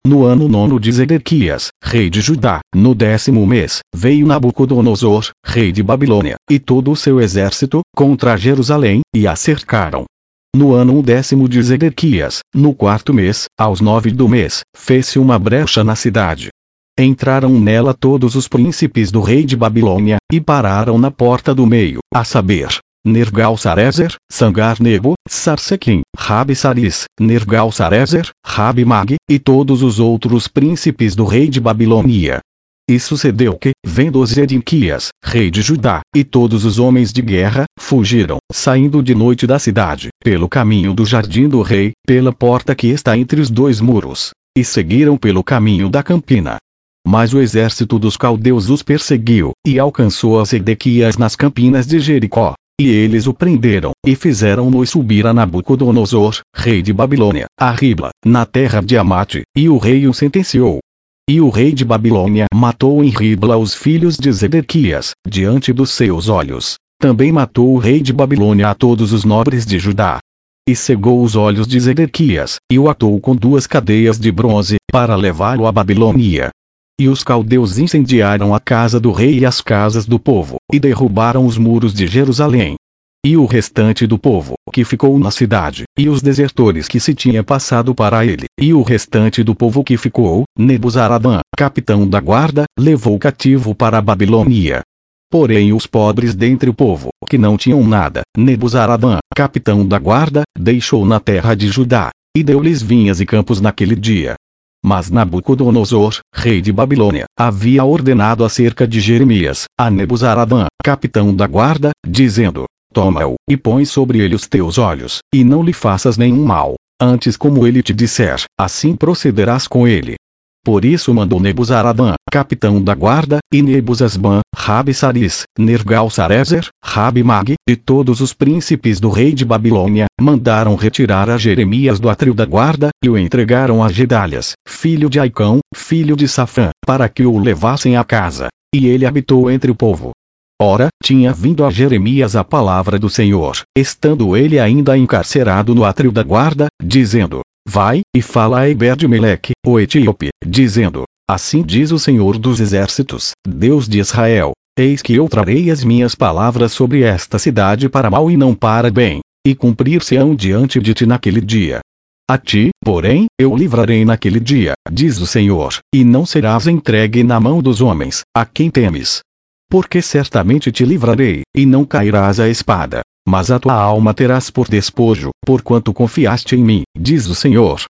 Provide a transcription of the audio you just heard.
No ano 9 de Zedequias, rei de Judá, no 10º mês, veio Nabucodonosor, rei de Babilônia, e todo o seu exército, contra Jerusalém, e a cercaram. No ano 10º de Zedequias, no 4º mês, aos 9 do mês, fez-se uma brecha na cidade. Entraram nela todos os príncipes do rei de Babilônia, e pararam na porta do meio, a saber, Nergal-Sarezer, Sangar-Nebo, Sarsequim, Rabi-Saris, Nergal-Sarezer, Rabi-Mag, e todos os outros príncipes do rei de Babilônia. E sucedeu que, vendo Zedequias, rei de Judá, e todos os homens de guerra, fugiram, saindo de noite da cidade, pelo caminho do jardim do rei, pela porta que está entre os dois muros, e seguiram pelo caminho da campina. Mas o exército dos caldeus os perseguiu, e alcançou a Zedequias nas campinas de Jericó. E eles o prenderam, e fizeram-no subir a Nabucodonosor, rei de Babilônia, a Ribla, na terra de Amate, e o rei o sentenciou. E o rei de Babilônia matou em Ribla os filhos de Zedequias, diante dos seus olhos. Também matou o rei de Babilônia a todos os nobres de Judá. E cegou os olhos de Zedequias, e o atou com 2 cadeias de bronze, para levá-lo à Babilônia. E os caldeus incendiaram a casa do rei e as casas do povo, e derrubaram os muros de Jerusalém. E o restante do povo, que ficou na cidade, e os desertores que se tinha passado para ele, e o restante do povo que ficou, Nebuzaradã, capitão da guarda, levou cativo para a Babilônia. Porém os pobres dentre o povo, que não tinham nada, Nebuzaradã, capitão da guarda, deixou na terra de Judá, e deu-lhes vinhas e campos naquele dia. Mas Nabucodonosor, rei de Babilônia, havia ordenado acerca de Jeremias, a Nebuzaradã, capitão da guarda, dizendo: Toma-o, e põe sobre ele os teus olhos, e não lhe faças nenhum mal. Antes, como ele te disser, assim procederás com ele. Por isso mandou Nebuzaradã, capitão da guarda, e Nebuzasban, Rabi-Saris, Nergal-Sarezer, Rabi-Mag, e todos os príncipes do rei de Babilônia, mandaram retirar a Jeremias do átrio da guarda, e o entregaram a Gedalias, filho de Aicão, filho de Safã, para que o levassem à casa. E ele habitou entre o povo. Ora, tinha vindo a Jeremias a palavra do Senhor, estando ele ainda encarcerado no átrio da guarda, dizendo: Vai, e fala a Ebed-Meleque, o etíope, dizendo: Assim diz o Senhor dos Exércitos, Deus de Israel: Eis que eu trarei as minhas palavras sobre esta cidade para mal e não para bem, e cumprir-se-ão diante de ti naquele dia. A ti, porém, eu livrarei naquele dia, diz o Senhor, e não serás entregue na mão dos homens, a quem temes. Porque certamente te livrarei, e não cairás à espada, mas a tua alma terás por despojo, porquanto confiaste em mim, diz o Senhor.